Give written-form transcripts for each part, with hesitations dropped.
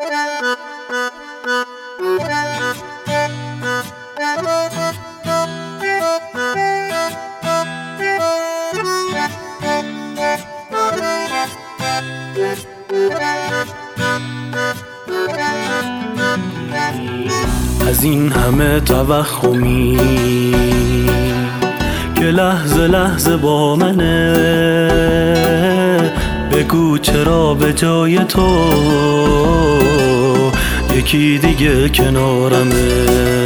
از این همه توهمی که لحظه لحظه با منه، بگو چرا به جای تو یکی دیگه کنارمه.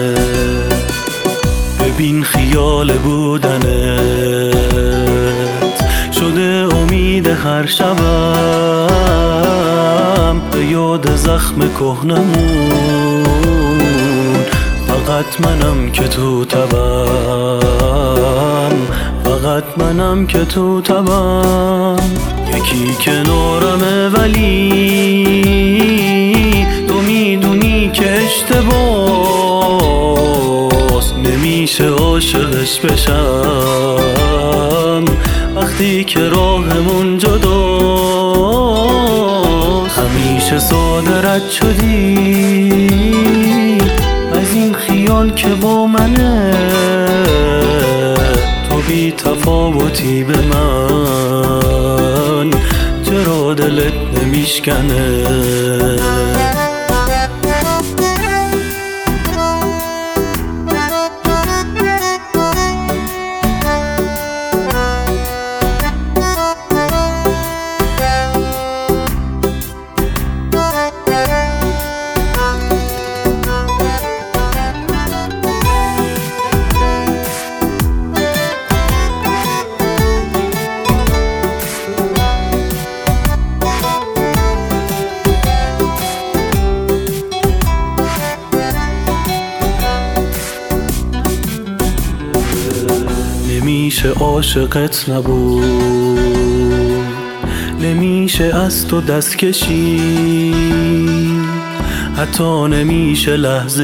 ببین خیال بودنت شده امید هر شبم، به یاد زخم کهنمون فقط منم که تو تبم، فقط منم که تو تبم. یکی کنارمه ولی تو میدونی که اشتباس، نمیشه عاشقش بشم وقتی که راهمون جداست. همیشه ساده رد شدی از این خیال که با منه، تو بی تفاوتی به من، چرا دلت نمیشکنه؟ نمیشه عاشقت نبود، نمیشه از تو دست کشید، حتی نمیشه لحظه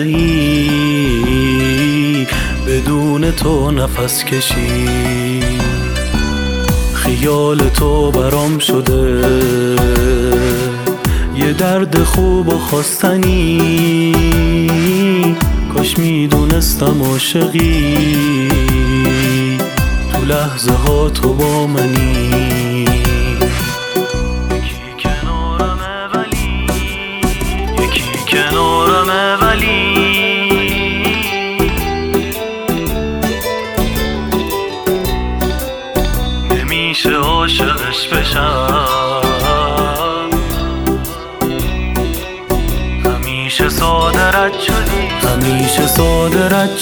ای بدون تو نفس کشید. خیال تو برام شده یه درد خوب و خواستنی، کاش میدونستم عاشقی تو لحظه ها تو با منی. یکی کنارمه ولی، یکی کنارمه ولی نمیشه عاشقش بشم. همیشه ساده رد شدی، همیشه ساده رد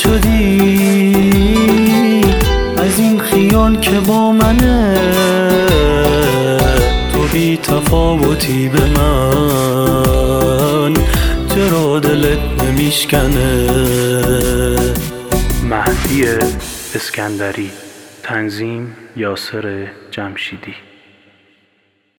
شدی از این خیال که با منه، تو بی تفاوتی به من، چرا دلت نمیشکنه؟ مهدی اسکندری، تنظیم یاسر جمشیدی.